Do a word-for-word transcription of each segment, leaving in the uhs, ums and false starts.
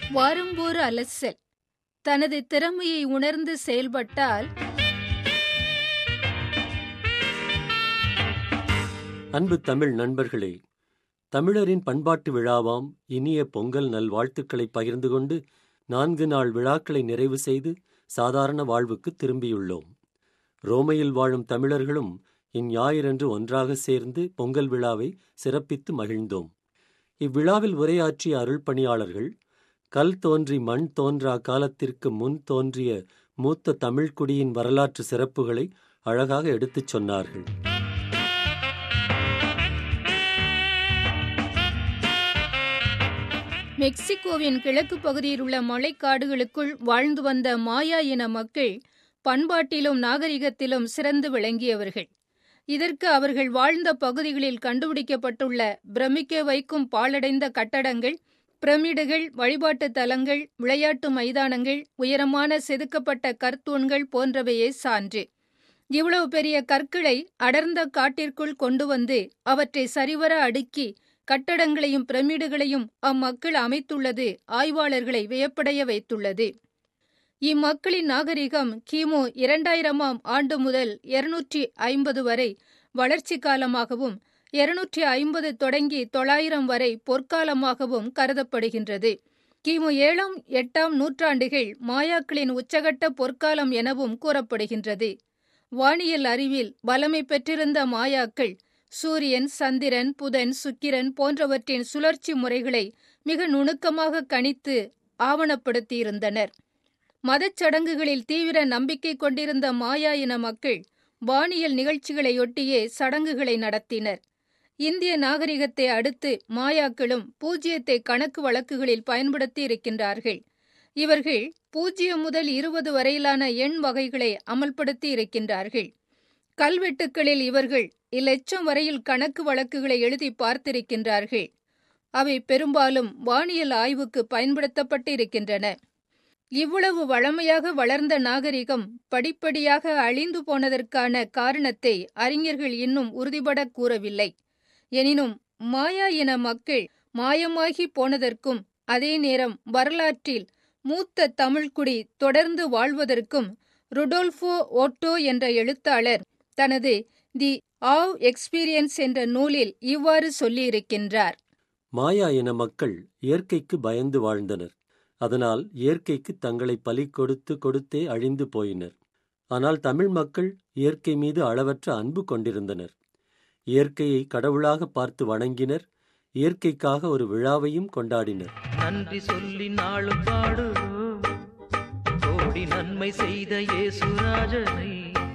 வாரம்பூர் அலசல். தனது திறமையை உணர்ந்து செயல்பட்டால் அன்பு தமிழ் நண்பர்களே, தமிழரின் பண்பாட்டு விழாவாம் இனிய பொங்கல் நல்வாழ்த்துக்களை பகிர்ந்து கொண்டு நான்கு நாள் விழாக்களை நிறைவு செய்து சாதாரண வாழ்வுக்கு திரும்பியுள்ளோம். ரோமையில் வாழும் தமிழர்களும் இந்ஞாயிறன்று ஒன்றாக சேர்ந்து பொங்கல் விழாவை சிறப்பித்து மகிழ்ந்தோம். இவ்விழாவில் உரையாற்றிய அருள் பணியாளர்கள் கல் தோன்றி மண் தோன்றா காலத்திற்கு முன் தோன்றிய மூத்த தமிழ்குடியின் வரலாற்று சிறப்புகளை அழகாக எடுத்துச் சொன்னார்கள். மெக்சிகோவின் கிழக்கு பகுதியில் உள்ள மலைக்காடுகளுக்குள் வாழ்ந்து வந்த மாயா இன மக்கள் பண்பாட்டிலும் நாகரிகத்திலும் சிறந்து விளங்கியவர்கள். இதற்கு அவர்கள் வாழ்ந்த பகுதிகளில் கண்டுபிடிக்கப்பட்டுள்ள பிரமிக்க வைக்கும் பாழடைந்த கட்டடங்கள், பிரமிடுகள், வழிபாட்டு தலங்கள், விளையாட்டு மைதானங்கள், உயரமான செதுக்கப்பட்ட கற்தூண்கள் போன்றவையே சான்று. இவ்வளவு பெரிய கற்களை அடர்ந்த காட்டிற்குள் கொண்டு வந்து அவற்றை சரிவர அடுக்கி கட்டடங்களையும் பிரமிடுகளையும் அம்மக்கள் அமைத்துள்ளது ஆய்வாளர்களை வியப்படைய வைத்துள்ளது. இம்மக்களின் நாகரிகம் கிமு இரண்டாயிரமாம் ஆண்டு முதல் இருநூற்றி ஐம்பது வரை வளர்ச்சி காலமாகவும் இருநூற்றி ஐம்பது தொடங்கி தொள்ளாயிரம் வரை பொற்காலமாகவும் கருதப்படுகின்றது. கிமு ஏழாம் எட்டாம் நூற்றாண்டுகள் மாயாக்களின் உச்சகட்ட பொற்காலம் எனவும் கூறப்படுகின்றது. வானியல் அறிவில் வல்லமை பெற்றிருந்த மாயாக்கள் சூரியன், சந்திரன், புதன், சுக்கிரன் போன்றவற்றின் சுழற்சி முறைகளை மிக நுணுக்கமாக கணித்து ஆவணப்படுத்தியிருந்தனர். மதச்சடங்குகளில் தீவிர நம்பிக்கை கொண்டிருந்த மாயா இன மக்கள் வானியல் நிகழ்ச்சிகளையொட்டியே சடங்குகளை நடத்தினர். இந்திய நாகரிகத்தை அடுத்து மாயாக்களும் பூஜ்ஜியத்தை கணக்கு வழக்குகளில் பயன்படுத்தி இருக்கின்றார்கள். இவர்கள் பூஜ்ஜியம் முதல் இருபது வரையிலான எண் வகைகளை அமல்படுத்தி இருக்கின்றார்கள். கல்வெட்டுக்களில் இவர்கள் இலட்சம் வரையில் கணக்கு வழக்குகளை எழுதி பார்த்திருக்கின்றார்கள். அவை பெரும்பாலும் வானியல் ஆய்வுக்கு பயன்படுத்தப்பட்டு இருக்கின்றன. இவ்வளவு வளமையாக வளர்ந்த நாகரிகம் படிப்படியாக அழிந்து போனதற்கான காரணத்தை அறிஞர்கள் இன்னும் உறுதிபட கூறவில்லை. எனினும் மாயா இன மக்கள் மாயமாகி போனதற்கும் அதே நேரம் வரலாற்றில் மூத்த தமிழ்குடி தொடர்ந்து வாழ்வதற்கும் ருடோல்ஃபோ ஓட்டோ என்ற எழுத்தாளர் தனது தி ஆவ் எக்ஸ்பீரியன்ஸ் என்ற நூலில் இவ்வாறு சொல்லியிருக்கின்றார். மாயா இன மக்கள் இயற்கைக்கு பயந்து வாழ்ந்தனர். அதனால் இயற்கைக்கு தங்களை பலி கொடுத்து கொடுத்தே அழிந்து போயினர். ஆனால் தமிழ் மக்கள் இயற்கை மீது அளவற்ற அன்பு கொண்டிருந்தனர். இயற்கையை கடவுளாக பார்த்து வணங்கினர். இயற்கைக்காக ஒரு விழாவையும் கொண்டாடினர். நன்றி சொல்லி நாளும் பாடு கோடி நன்மை செய்த இயேசுராஜனை.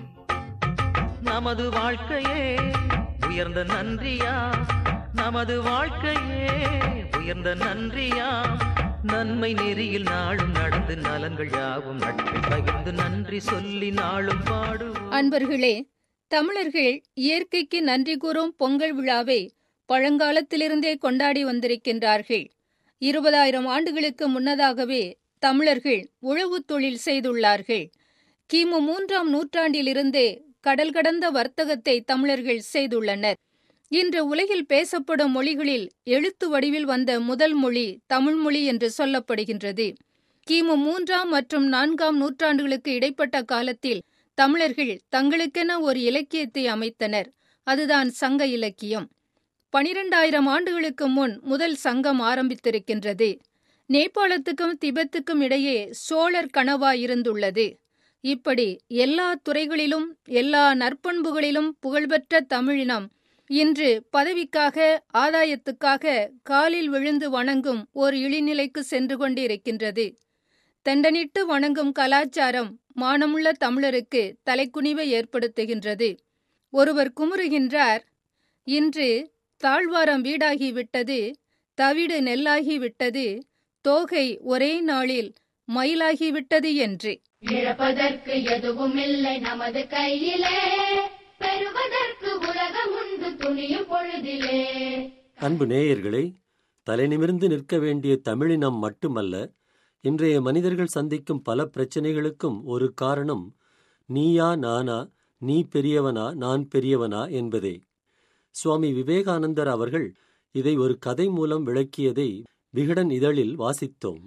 நமது வாழ்க்கையே உயர்ந்த நன்றியா, நமது வாழ்க்கையே உயர்ந்த நன்றியா. நன்மை நெறியில் நாளும் நடந்து நலங்கள் யாவும் நட்பை பகிர்ந்து நன்றி சொல்லி நாளும் பாடு. அன்பர்களே, தமிழர்கள் இயற்கைக்கு நன்றி கூறும் பொங்கல் விழாவை பழங்காலத்திலிருந்தே கொண்டாடி வந்திருக்கின்றார்கள். இருபதாயிரம் ஆண்டுகளுக்கு முன்னதாகவே தமிழர்கள் உழவு தொழில் செய்துள்ளார்கள். கிமு மூன்றாம் நூற்றாண்டிலிருந்தே கடல் கடந்த வர்த்தகத்தை தமிழர்கள் செய்துள்ளனர். இன்று உலகில் பேசப்படும் மொழிகளில் எழுத்து வடிவில் வந்த முதல் மொழி தமிழ் மொழி என்று சொல்லப்படுகின்றது. கிமு மூன்றாம் மற்றும் நான்காம் நூற்றாண்டுகளுக்கு இடைப்பட்ட காலத்தில் தமிழர்கள் தங்களுக்கென ஒரு இலக்கியத்தை அமைத்தனர். அதுதான் சங்க இலக்கியம். பனிரெண்டாயிரம் ஆண்டுகளுக்கு முன் முதல் சங்கம் ஆரம்பித்திருக்கின்றது. நேபாளத்துக்கும் திபெத்துக்கும் இடையே சோழர் கணவாய் இருந்துள்ளது. இப்படி எல்லா துறைகளிலும் எல்லா நற்பண்புகளிலும் புகழ்பெற்ற தமிழினம் இன்று பதவிக்காக, ஆதாயத்துக்காக காலில் விழுந்து வணங்கும் ஓர் இழிநிலைக்கு சென்று கொண்டிருக்கின்றது. தண்டனிட்டு வணங்கும் கலாச்சாரம் மானமுள்ள தமிழருக்கு தலைக்குனிவை ஏற்படுத்துகின்றது. ஒருவர் குமுறுகின்றார், இன்று தாழ்வாரம் வீடாகிவிட்டது, தவிடு நெல்லாகிவிட்டது, தோகை ஒரே நாளில் மயிலாகிவிட்டது என்று. இழப்பதற்கு எதுவும் இல்லை நமது கையிலே, பெறுவதற்கு உலகம் உண்டு துணியும் பொழுதிலே. அன்பு நேயர்களே, தலைநிமிர்ந்து நிற்க வேண்டிய தமிழினம் மட்டுமல்ல, இன்றைய மனிதர்கள் சந்திக்கும் பல பிரச்சனைகளுக்கும் ஒரு காரணம் நீயா நானா, நீ பெரியவனா நான் பெரியவனா என்பதே. சுவாமி விவேகானந்தர் அவர்கள் இதை ஒரு கதை மூலம் விளக்கியதை விகடன் இதழில் வாசித்தோம்.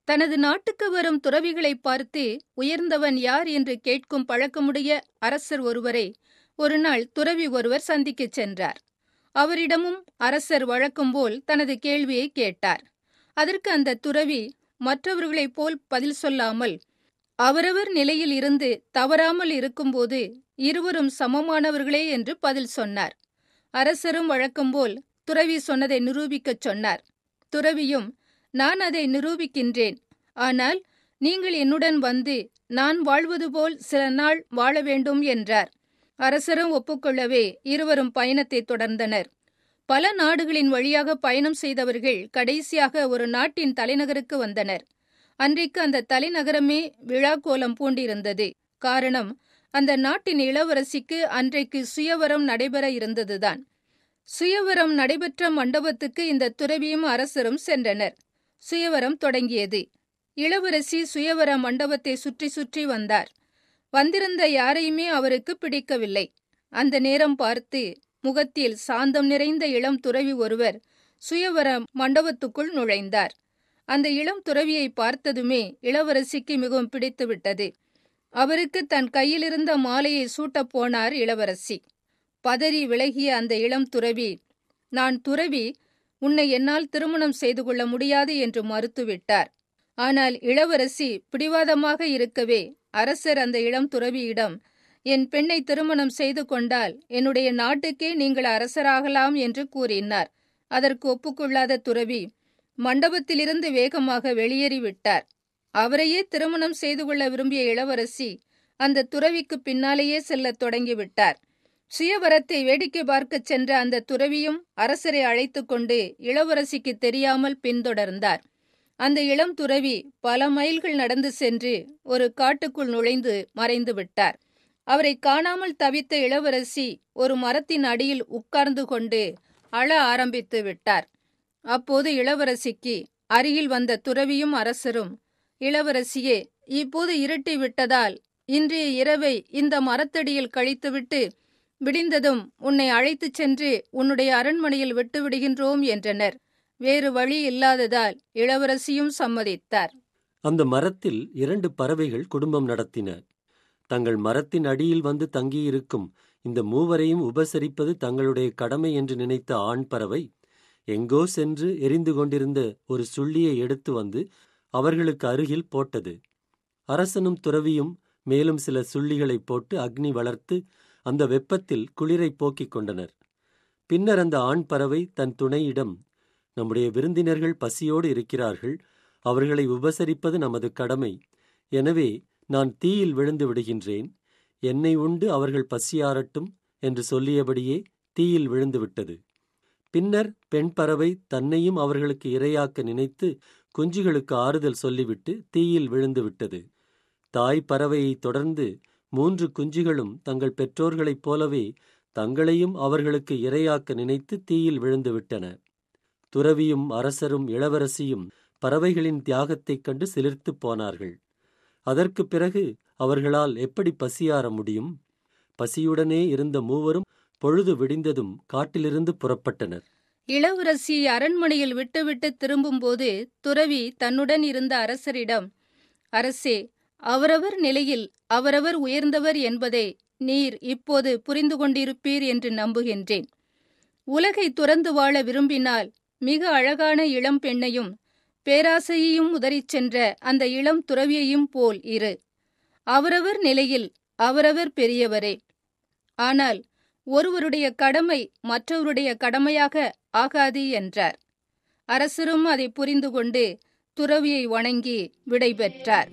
தனது நாட்டுக்கு வரும் துறவிகளை பார்த்து உயர்ந்தவன் யார் என்று கேட்கும் பழக்கமுடைய அரசர் ஒருவரை ஒருநாள் துறவி ஒருவர் சந்திக்கச் சென்றார். அவரிடமும் அரசர் வழக்கம்போல் தனது கேள்வியை கேட்டார். அதற்கு அந்த துறவி மற்றவர்களைப் போல் பதில் சொல்லாமல், அவரவர் நிலையில் இருந்து தவறாமல் இருக்கும்போது இருவரும் சமமானவர்களே என்று பதில் சொன்னார். அரசரும் வழக்கம்போல் துறவி சொன்னதை நிரூபிக்கச் சொன்னார். துறவியும், நான் அதை நிரூபிக்கின்றேன், ஆனால் நீங்கள் என்னுடன் வந்து நான் வாழ்வது போல் சில நாள் வாழ வேண்டும் என்றார். அரசரும் ஒப்புக்கொள்ளவே இருவரும் பயணத்தை தொடர்ந்தனர். பல நாடுகளின் வழியாக பயணம் செய்தவர்கள் கடைசியாக ஒரு நாட்டின் தலைநகருக்கு வந்தனர். அன்றைக்கு அந்த தலைநகரமே விழா கோலம் பூண்டிருந்தது. காரணம், அந்த நாட்டின் இளவரசிக்கு அன்றைக்கு சுயவரம் நடைபெற இருந்ததுதான். சுயவரம் நடைபெற்ற மண்டபத்துக்கு இந்த துறவியும் அரசரும் சென்றனர். சுயவரம் தொடங்கியது. இளவரசி சுயவர மண்டபத்தை சுற்றி சுற்றி வந்தார். வந்திருந்த யாரையுமே அவருக்கு பிடிக்கவில்லை. அந்த நேரம் பார்த்து முகத்தில் சாந்தம் நிறைந்த இளம் துறவி ஒருவர் சுயவர மண்டபத்துக்குள் நுழைந்தார். அந்த இளம் துறவியை பார்த்ததுமே இளவரசிக்கு மிகவும் பிடித்துவிட்டது. அவருக்கு தன் கையிலிருந்த மாலையை சூட்டப் போனார் இளவரசி. பதறி விலகிய அந்த இளம் துறவி, நான் துறவி, உன்னை என்னால் திருமணம் செய்து கொள்ள முடியாது என்று மறுத்துவிட்டார். ஆனால் இளவரசி பிடிவாதமாக இருக்கவே அரசர் அந்த இளம் துறவியிடம், என் பெண்ணை திருமணம் செய்து கொண்டால் என்னுடைய நாட்டுக்கே நீங்கள் அரசராகலாம் என்று கூறினார். அதற்கு ஒப்புக்கொள்ளாத துறவி மண்டபத்திலிருந்து வேகமாக வெளியேறிவிட்டார். அவரையே திருமணம் செய்து கொள்ள விரும்பிய இளவரசி அந்த துறவிக்கு பின்னாலேயே செல்லத் தொடங்கிவிட்டார். சுயவரத்தை வேடிக்கை பார்க்கச் சென்ற அந்த துறவியும் அரசரை அழைத்து கொண்டு இளவரசிக்கு தெரியாமல் பின்தொடர்ந்தார். அந்த இளம் துறவி பல மைல்கள் நடந்து சென்று ஒரு காட்டுக்குள் நுழைந்து மறைந்து விட்டார். அவரை காணாமல் தவித்த இளவரசி ஒரு மரத்தின் அடியில் உட்கார்ந்து கொண்டு அழ ஆரம்பித்து விட்டார். அப்போது இளவரசிக்கு அருகில் வந்த துறவியும் அரசரும், இளவரசியே, இப்போது இருட்டி விட்டதால் இன்றைய இரவை இந்த மரத்தடியில் கழித்துவிட்டு விடிந்ததும் உன்னை அழைத்துச் சென்று உன்னுடைய அரண்மனையில் விட்டுவிடுகின்றோம் என்றனர். வேறு வழி இல்லாததால் இளவரசியும் சம்மதித்தார். அந்த மரத்தில் இரண்டு பறவைகள் குடும்பம் நடத்தின. தங்கள் மரத்தின் அடியில் வந்து தங்கியிருக்கும் இந்த மூவரையும் உபசரிப்பது தங்களுடைய கடமை என்று நினைத்த ஆண் பறவை எங்கோ சென்று எரிந்து கொண்டிருந்த ஒரு சுள்ளியை எடுத்து வந்து அவர்களுக்கு அருகில் போட்டது. அரசனும் துறவியும் மேலும் சில சுள்ளிகளை போட்டு அக்னி வளர்த்து அந்த வெப்பத்தில் குளிரை போக்கிக் கொண்டனர். பின்னர் அந்த ஆண் பறவை தன் துணையிடம், நம்முடைய விருந்தினர்கள் பசியோடு இருக்கிறார்கள், அவர்களை உபசரிப்பது நமது கடமை. எனவே நான் தீயில் விழுந்து விடுகின்றேன், என்னை உண்டு அவர்கள் பசியாரட்டும் என்று சொல்லியபடியே தீயில் விழுந்து விட்டது. பின்னர் பெண் பறவை தன்னையும் அவர்களுக்கு இரையாக்க நினைத்து குஞ்சுகளுக்கு ஆறுதல் சொல்லிவிட்டு தீயில் விழுந்து விட்டது. தாய் பறவையை தொடர்ந்து மூன்று குஞ்சுகளும் தங்கள் பெற்றோர்களைப் போலவே தங்களையும் அவர்களுக்கு இரையாக்க நினைத்து தீயில் விழுந்து விட்டன. துறவியும் அரசரும் இளவரசியும் பறவைகளின் தியாகத்தைக் கண்டு சிலிர்த்துப் போனார்கள். அதற்கு பிறகு அவர்களால் எப்படி பசியாற முடியும்? பசியுடனே இருந்த மூவரும் பொழுது விடிந்ததும் காட்டிலிருந்து புறப்பட்டனர். இளவரசி அரண்மனையில் விட்டுவிட்டு திரும்பும்போது துறவி தன்னுடன் இருந்த அரசரிடம், அரசே, அவரவர் நிலையில் அவரவர் உயர்ந்தவர் என்பதை நீர் இப்போது புரிந்து கொண்டிருப்பீர் என்று நம்புகின்றேன். உலகை துறந்து வாழ விரும்பினால் மிக அழகான இளம் பெண்ணையும் பேராசையையும் உதறிச் சென்ற அந்த இளம் துறவியையும் போல் இரு. அவரவர் நிலையில் அவரவர் பெரியவரே. ஆனால் ஒருவருடைய கடமை மற்றவருடைய கடமையாக ஆகாது என்றார். அரசரும் அதை புரிந்து கொண்டு துறவியை வணங்கி விடை பெற்றார்.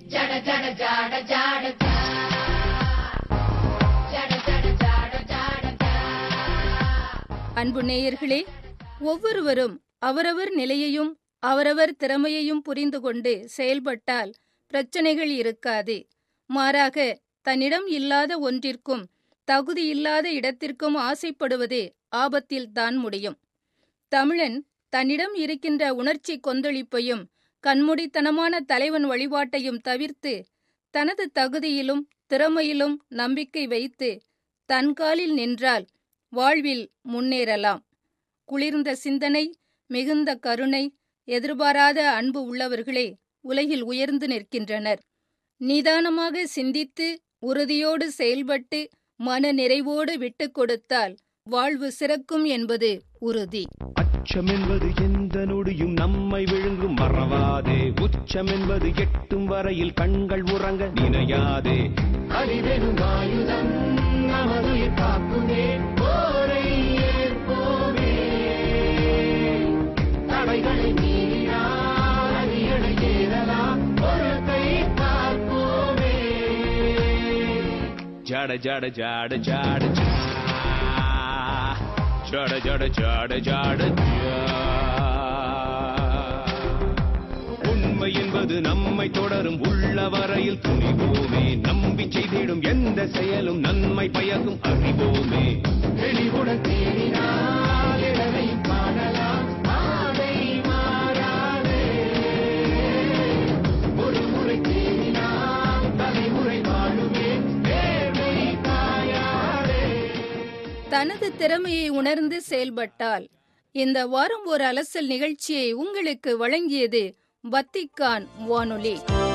அன்பு நேயர்களே, ஒவ்வொருவரும் அவரவர் நிலையையும் அவரவர் திறமையையும் புரிந்து கொண்டு செயல்பட்டால் பிரச்சனைகள் இருக்காது. மாறாக தன்னிடம் இல்லாத ஒன்றிற்கும் தகுதியில்லாத இடத்திற்கும் ஆசைப்படுவது ஆபத்தில் தான் முடியும். தமிழன் தன்னிடம் இருக்கின்ற உணர்ச்சி கொந்தளிப்பையும் கண்மூடித்தனமான தலைவன் வழிபாட்டையும் தவிர்த்து தனது தகுதியிலும் திறமையிலும் நம்பிக்கை வைத்து தன் காலில் நின்றால் வாழ்வில் முன்னேறலாம். குளிர்ந்த சிந்தனை, மிகுந்த கருணை, எதிர்பாராத அன்பு உள்ளவர்களே உலகில் உயர்ந்து நிற்கின்றனர். நிதானமாக சிந்தித்து உறுதியோடு செயல்பட்டு மன நிறைவோடு விட்டுக் கொடுத்தால் வாழ்வு சிறக்கும் என்பது உறுதி. அச்சம் என்பது எந்த நொடியும் நம்மை விழுங்கும், மறவாதே. உச்சம் என்பது எட்டும் வரையில் கண்கள் உறங்க நினையாதே. அறிவெனும் ஆயுதம் நமதுயிர் காக்குமே, போரை ஏற்போமே. தடைகளை மீறினால் அடியடை ஏறலாம், ஒரு கை பார்ப்போமே. ஜட ஜட ஜட ஜட ஜட ஜட ஜட ஜட உண்மை என்பது நம்மை தொடரும், உள்ள வரையில் துணிவோமே. நம்பி செய்திடும் எந்த செயலும் நன்மை பயக்கும், அறிவோமே. தெளிவுடன் தேடினால் இடரை காணலாம், பாதை மாறாதே. ஒரு முறை தேடினால் தலைமுறை வாழுமே, தேவை காயாதே. தனது திறமையை உணர்ந்து செயல்பட்டால். இந்த வாரம் ஒரு அலசல் நிகழ்ச்சியை உங்களுக்கு வழங்கியது வத்திக்கான் வானொலி.